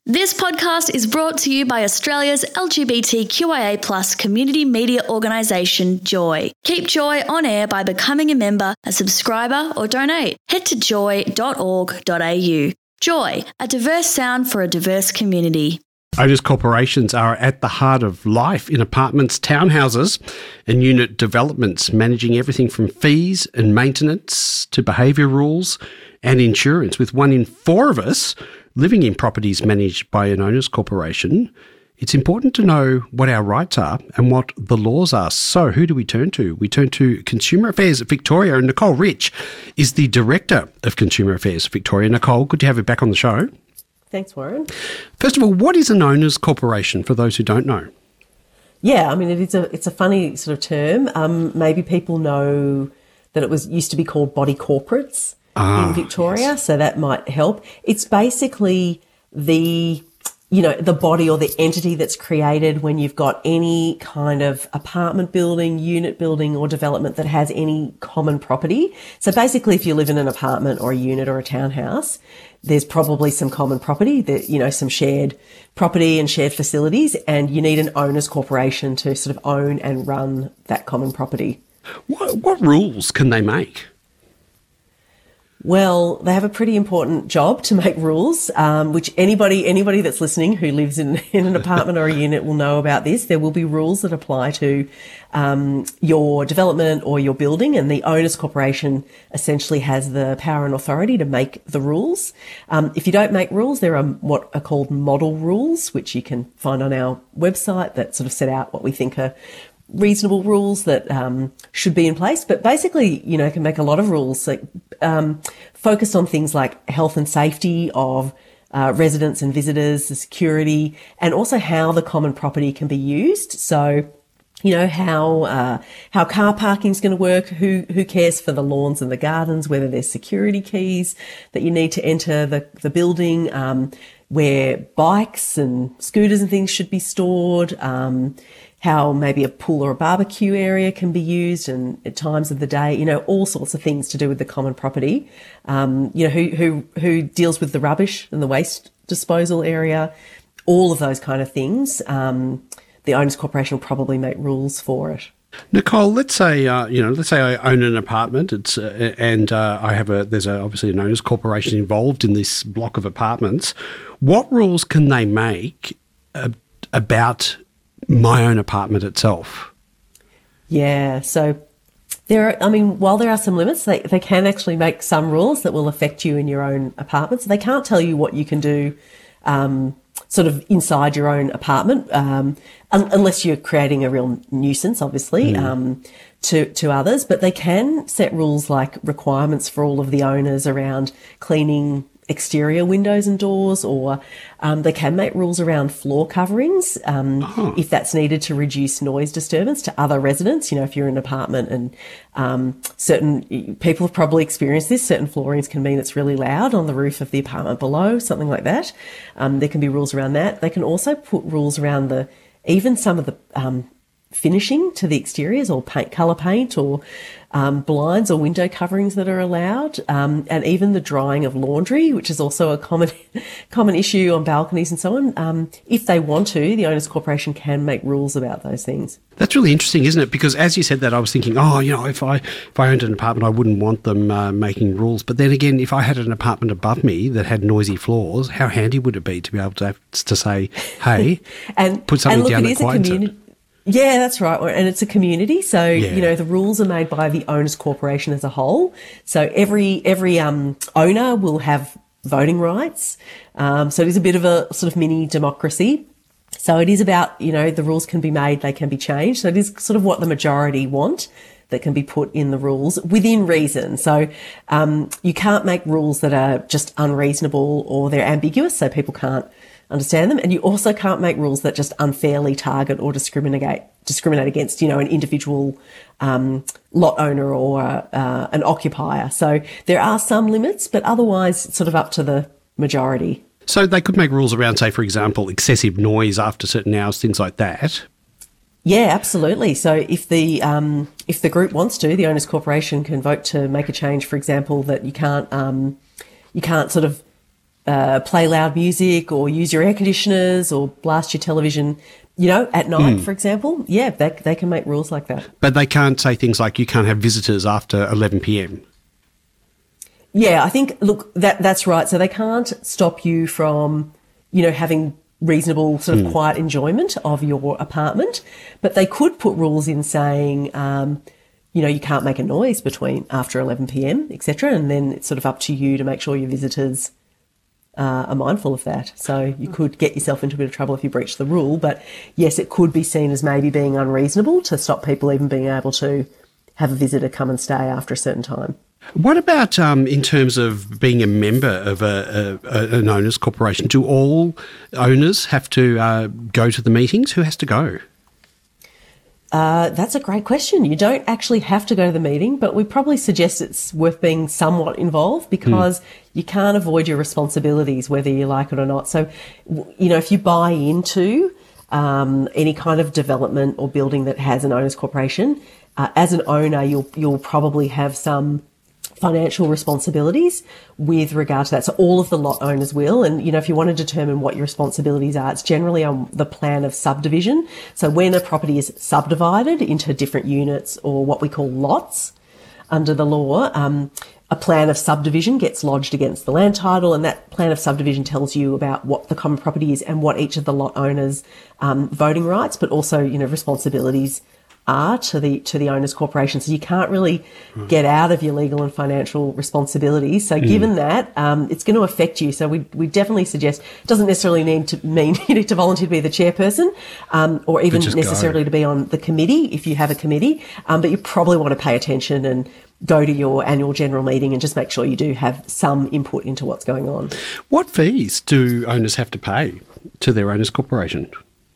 This podcast is brought to you by Australia's LGBTQIA+ community media organisation, Joy. Keep Joy on air by becoming a member, a subscriber or donate. Head to joy.org.au. Joy, a diverse sound for a diverse community. Owners corporations are at the heart of life in apartments, townhouses and unit developments, managing everything from fees and maintenance to behaviour rules and insurance. With 1 in 4 of us living in properties managed by an owners corporation, it's important to know what our rights are and what the laws are. So who do we turn to? We turn to Consumer Affairs Victoria, and Nicole Rich is the Director of Consumer Affairs Victoria. Nicole, good to have you back on the show. Thanks, Warren. First of all, what is an owners corporation for those who don't know? Yeah, I mean, it's a funny sort of term. Maybe people know that it used to be called body corporates in Victoria, yes. So that might help. It's basically the body or the entity that's created when you've got any kind of apartment building, unit building or development that has any common property. So basically, if you live in an apartment or a unit or a townhouse, there's probably some common property, some shared property and shared facilities, and you need an owners corporation to sort of own and run that common property. What rules can they make? Well, they have a pretty important job to make rules, which anybody that's listening who lives in an apartment or a unit will know about this. There will be rules that apply to your development or your building, and the owners corporation essentially has the power and authority to make the rules. If you don't make rules, there are what are called model rules, which you can find on our website that sort of set out what we think are reasonable rules that should be in place. But basically, can make a lot of rules like focused on things like health and safety of residents and visitors, the security, and also how the common property can be used. So, how car parking is going to work, who cares for the lawns and the gardens, whether there's security keys that you need to enter the building, where bikes and scooters and things should be stored, how maybe a pool or a barbecue area can be used and at times of the day, all sorts of things to do with the common property. Who deals with the rubbish and the waste disposal area, all of those kind of things. The owners corporation will probably make rules for it. Nicole, let's say I own an apartment. There's obviously an owners corporation involved in this block of apartments. What rules can they make about my own apartment itself? Yeah, so while there are some limits, they can actually make some rules that will affect you in your own apartment. So they can't tell you what you can do sort of inside your own apartment, unless you're creating a real nuisance, obviously, to others. But they can set rules like requirements for all of the owners around cleaning exterior windows and doors, or they can make rules around floor coverings if that's needed to reduce noise disturbance to other residents. If you're in an apartment and certain people have probably experienced this, certain floorings can mean it's really loud on the roof of the apartment below, something like that. There can be rules around that. They can also put rules around even some of the finishing to the exteriors, or colour paint, or blinds or window coverings that are allowed, and even the drying of laundry, which is also a common issue on balconies and so on. If they want to, the owners corporation can make rules about those things. That's really interesting, isn't it? Because as you said that, I was thinking, if I owned an apartment, I wouldn't want them making rules. But then again, if I had an apartment above me that had noisy floors, how handy would it be to be able to say, hey, put something down that quiets it? Yeah, that's right. And it's a community. So, the rules are made by the owners corporation as a whole. So every owner will have voting rights. So it is a bit of a sort of mini democracy. So it is about, the rules can be made, they can be changed. So it is sort of what the majority want that can be put in the rules within reason. So you can't make rules that are just unreasonable or they're ambiguous, so people can't understand them. And you also can't make rules that just unfairly target or discriminate against, an individual lot owner or an occupier. So there are some limits, but otherwise it's sort of up to the majority. So they could make rules around, say, for example, excessive noise after certain hours, things like that. Yeah, absolutely. So if the group wants to, the owners corporation can vote to make a change, for example, that you can't sort of play loud music or use your air conditioners or blast your television, at night, for example. Yeah, they can make rules like that. But they can't say things like you can't have visitors after 11 p.m. Yeah, I think, look, that's right. So they can't stop you from, having reasonable sort of quiet enjoyment of your apartment, but they could put rules in saying, you can't make a noise after 11 p.m, etc. And then it's sort of up to you to make sure your visitors are mindful of that. So you could get yourself into a bit of trouble if you breach the rule. But yes, it could be seen as maybe being unreasonable to stop people even being able to have a visitor come and stay after a certain time. What about in terms of being a member of an owners corporation? Do all owners have to go to the meetings? Who has to go? That's a great question. You don't actually have to go to the meeting, but we probably suggest it's worth being somewhat involved because you can't avoid your responsibilities, whether you like it or not. So, if you buy into any kind of development or building that has an owners corporation, as an owner, you'll probably have some financial responsibilities with regard to that. So all of the lot owners will. And, if you want to determine what your responsibilities are, it's generally on the plan of subdivision. So when a property is subdivided into different units or what we call lots under the law, a plan of subdivision gets lodged against the land title, and that plan of subdivision tells you about what the common property is and what each of the lot owners' voting rights, but also, responsibilities are to the owners corporation. So you can't really get out of your legal and financial responsibilities. So given that, it's going to affect you. So we definitely suggest, it doesn't necessarily need to mean you need to volunteer to be the chairperson, or even necessarily to be on the committee if you have a committee. But you probably want to pay attention and go to your annual general meeting and just make sure you do have some input into what's going on. What fees do owners have to pay to their owners corporation?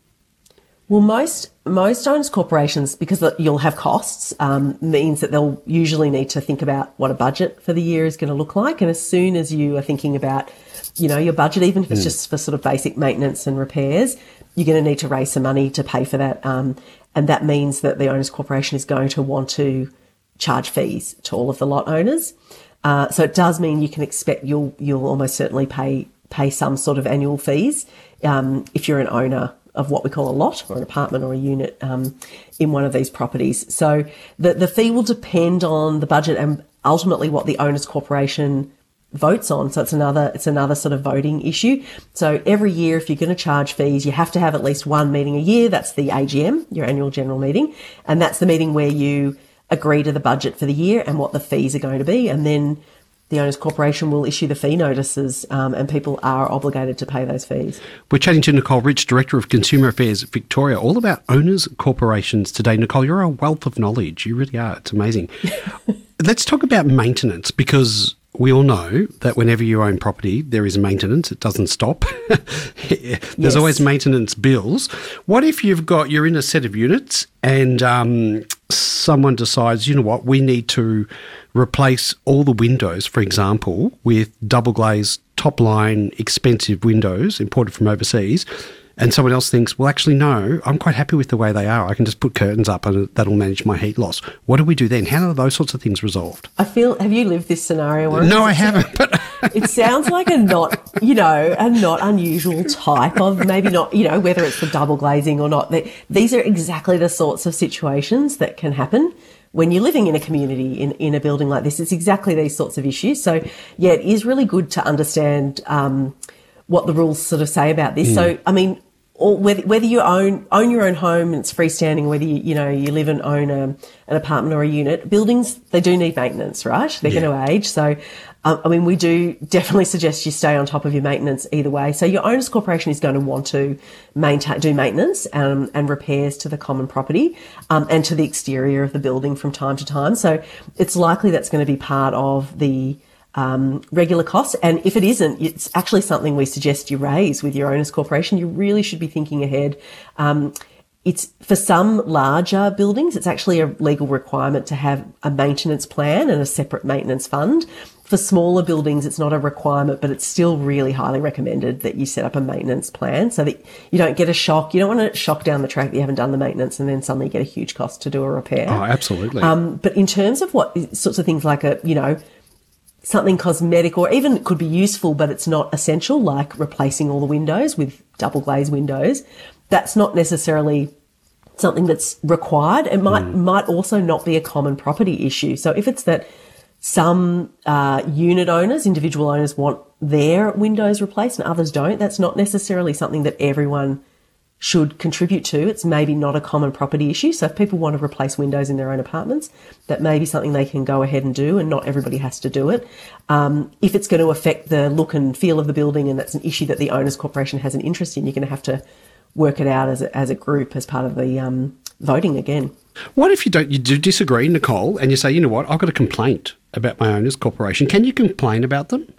Well, most owners corporations, because you'll have costs, means that they'll usually need to think about what a budget for the year is going to look like. And as soon as you are thinking about, your budget, even if it's just for sort of basic maintenance and repairs, you're going to need to raise some money to pay for that. And that means that the owners corporation is going to want to charge fees to all of the lot owners. So it does mean you can expect you'll almost certainly pay some sort of annual fees if you're an owner of what we call a lot or an apartment or a unit in one of these properties. So the fee will depend on the budget and ultimately what the owners corporation votes on. So it's another sort of voting issue. So every year, if you're going to charge fees, you have to have at least one meeting a year. That's the AGM, your annual general meeting. And that's the meeting where you agree to the budget for the year and what the fees are going to be. And then the owners corporation will issue the fee notices and people are obligated to pay those fees. We're chatting to Nicole Rich, Director of Consumer Affairs Victoria, all about owners corporations today. Nicole, you're a wealth of knowledge. You really are. It's amazing. Let's talk about maintenance, because we all know that whenever you own property, there is maintenance. It doesn't stop. There's always maintenance bills. What if you're in a set of units and someone decides, we need to replace all the windows, for example, with double glazed, top line, expensive windows imported from overseas, and someone else thinks, well, actually, no, I'm quite happy with the way they are. I can just put curtains up and that'll manage my heat loss. What do we do then? How are those sorts of things resolved? Have you lived this scenario? Warren? No, I haven't. But it sounds like a not unusual type of, maybe not, whether it's the double glazing or not. These are exactly the sorts of situations that can happen when you're living in a community, in a building like this. It's exactly these sorts of issues. So, yeah, it is really good to understand what the rules sort of say about this. So, I mean, whether you own your own home and it's freestanding, whether you live and own an apartment or a unit, buildings, they do need maintenance, right? They're going to age. So, we do definitely suggest you stay on top of your maintenance either way. So your owners corporation is going to want to do maintenance and repairs to the common property and to the exterior of the building from time to time. So it's likely that's going to be part of the regular costs. And if it isn't, it's actually something we suggest you raise with your owners corporation. You really should be thinking ahead. It's for some larger buildings, it's actually a legal requirement to have a maintenance plan and a separate maintenance fund. For smaller buildings, it's not a requirement, but it's still really highly recommended that you set up a maintenance plan so that you don't get a shock. You don't want to shock down the track that you haven't done the maintenance and then suddenly get a huge cost to do a repair. Oh, absolutely. But in terms of what sorts of things like something cosmetic, or even it could be useful, but it's not essential, like replacing all the windows with double glazed windows, that's not necessarily something that's required. It might also not be a common property issue. So if it's that some unit owners, individual owners, want their windows replaced and others don't, that's not necessarily something that everyone should contribute to. It's maybe not a common property issue. So if people want to replace windows in their own apartments, that may be something they can go ahead and do, and not everybody has to do it. If it's going to affect the look and feel of the building and that's an issue that the Owners Corporation has an interest in, you're going to have to work it out as a group as part of the voting again. What if you do disagree, Nicole, and you say, you know what, I've got a complaint about my Owners Corporation. Can you complain about them?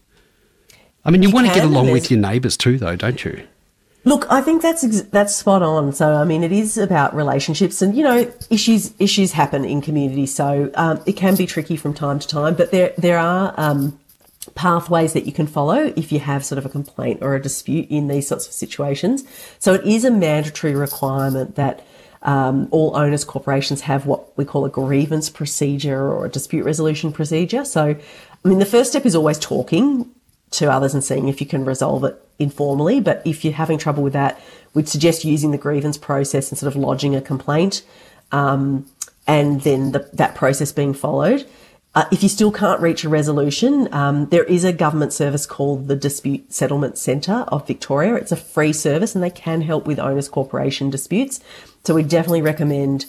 I mean, you want to get along with your neighbours too, though, don't you? Look, I think that's spot on. So, I mean, it is about relationships, and, you know, issues happen in communities. So it can be tricky from time to time, but there are pathways that you can follow if you have sort of a complaint or a dispute in these sorts of situations. So it is a mandatory requirement that all owners corporations have what we call a grievance procedure or a dispute resolution procedure. So, I mean, the first step is always talking to others and seeing if you can resolve it informally. But if you're having trouble with that, we'd suggest using the grievance process and sort of lodging a complaint, and then that process being followed. If you still can't reach a resolution, there is a government service called the Dispute Settlement Centre of Victoria. It's a free service and they can help with owners corporation disputes. So we definitely recommend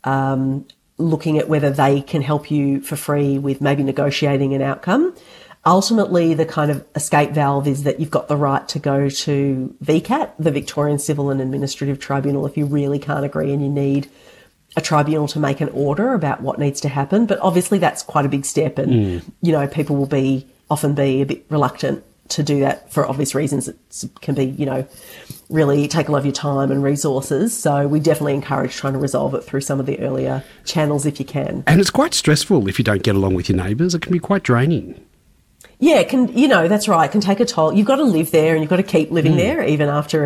looking at whether they can help you for free with maybe negotiating an outcome. Ultimately, the kind of escape valve is that you've got the right to go to VCAT, the Victorian Civil and Administrative Tribunal, if you really can't agree and you need a tribunal to make an order about what needs to happen. But obviously that's quite a big step, and, you know, people will often be a bit reluctant to do that for obvious reasons. It can be, you know, really take a lot of your time and resources. So we definitely encourage trying to resolve it through some of the earlier channels if you can. And it's quite stressful if you don't get along with your neighbours. It can be quite draining. Yeah, it can, you know, that's right. It can take a toll. You've got to live there and you've got to keep living there even after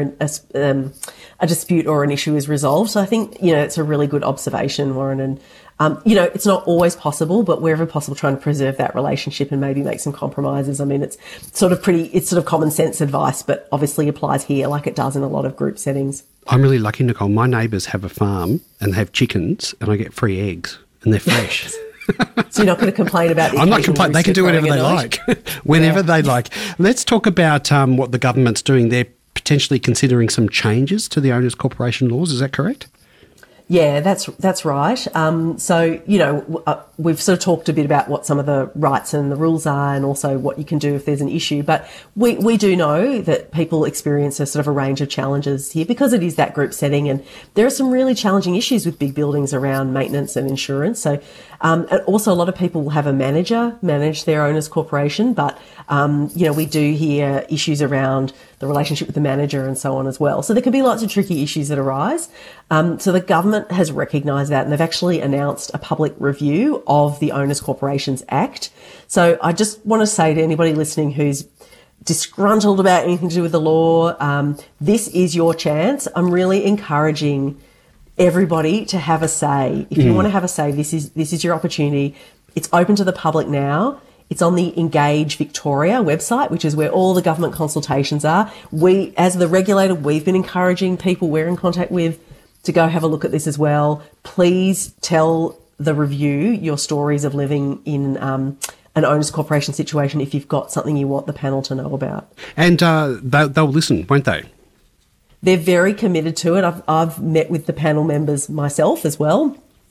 a dispute or an issue is resolved. So I think, you know, it's a really good observation, Warren. And, you know, it's not always possible, but wherever possible, trying to preserve that relationship and maybe make some compromises. I mean, it's sort of common sense advice, but obviously applies here like it does in a lot of group settings. I'm really lucky, Nicole. My neighbours have a farm and they have chickens and I get free eggs and they're fresh. So you're not going to complain about the I'm not complaining. They can do whatever they like, whenever they like. Let's talk about what the government's doing. They're potentially considering some changes to the Owners Corporation laws. Is that correct? Yeah, that's right. So, you know, we've sort of talked a bit about what some of the rights and the rules are and also what you can do if there's an issue. But we do know that people experience a sort of a range of challenges here because it is that group setting, and there are some really challenging issues with big buildings around maintenance and insurance. So, and also a lot of people will have a manager manage their Owners Corporation, but, you know, we do hear issues around the relationship with the manager and so on as well. So there can be lots of tricky issues that arise. So the government has recognised that, and they've actually announced a public review of the Owners Corporations Act. So I just want to say to anybody listening who's disgruntled about anything to do with the law, this is your chance. I'm really encouraging everybody to have a say. If you want to have a say, this is your opportunity. It's open to the public now. It's on the Engage Victoria website, which is where all the government consultations are. We, as the regulator, we've been encouraging people we're in contact with to go have a look at this as well. Please tell the review your stories of living in an Owners Corporation situation if you've got something you want the panel to know about. And they'll listen, won't they? They're very committed to it. I've met with the panel members myself as well.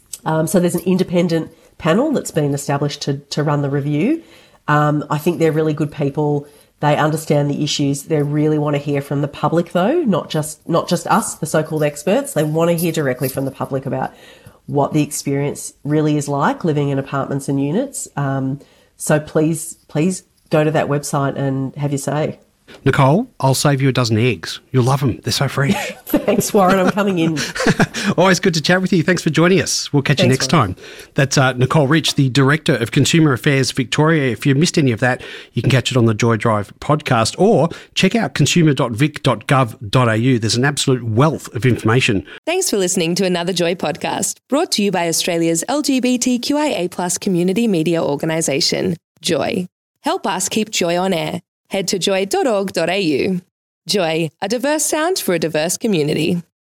So there's an independent panel that's been established to run the review. I think they're really good people. They understand the issues. They really want to hear from the public, though, not just us, the so-called experts. They want to hear directly from the public about what the experience really is like living in apartments and units. So please go to that website and have your say. Nicole, I'll save you a dozen eggs. You'll love them. They're so fresh. Thanks, Warren. I'm coming in. Always good to chat with you. Thanks for joining us. We'll catch you next time. That's Nicole Rich, the Director of Consumer Affairs Victoria. If you missed any of that, you can catch it on the Joy Drive podcast or check out consumer.vic.gov.au. There's an absolute wealth of information. Thanks for listening to another Joy podcast, brought to you by Australia's LGBTQIA+ community media organisation, Joy. Help us keep Joy on air. Head to joy.org.au. Joy, a diverse sound for a diverse community.